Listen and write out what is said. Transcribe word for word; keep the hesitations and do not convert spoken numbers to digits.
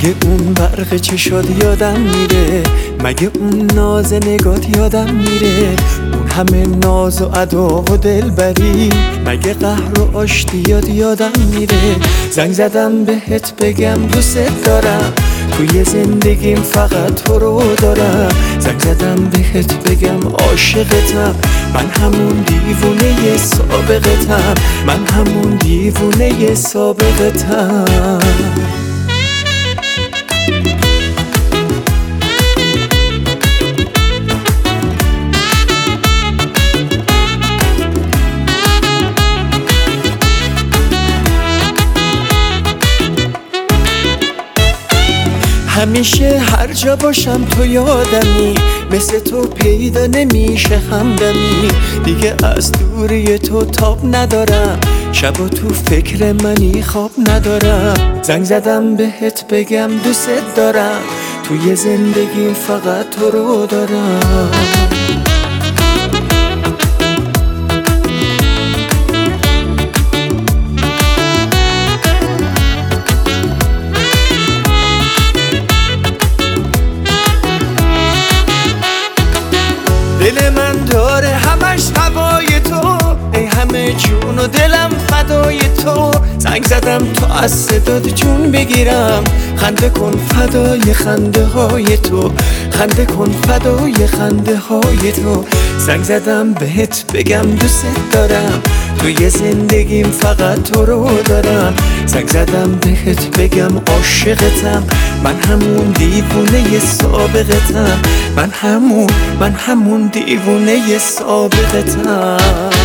مگه اون برق چشات یادم میره؟ مگه اون ناز نگات یادم میره؟ اون همه ناز و ادا و دلبری، مگه قهر و آشتیات یادم میره؟ زنگ زدم بهت بگم دوست دارم، توی زندگیم فقط تو رو دارم. زنگ زدم بهت بگم عاشقتم، من همون دیوونه سابقتم، من همون دیوونه سابقتم. همیشه هر جا باشم تو یادمی، مثل تو پیدا نمیشه همدمی. دیگه از دوری تو تاب ندارم، شبا تو فکر منی خواب ندارم. زنگ زدم بهت بگم دوست دارم، توی زندگیم فقط تو رو دارم. دل من داره همش هوای تو، ای همه جون و دلم فدای تو. زنگ زدم تا از صدات جون بگیرم، خنده کن فدای خنده های تو، خنده کن فدای خنده های تو. زنگ زدم بهت بگم دوست دارم، توی زندگیم فقط تو رو دارم. زنگ زدم بهت بگم عاشقتم، من همون دیوونه سابقتم، من همون من همون دیوونه سابقتم.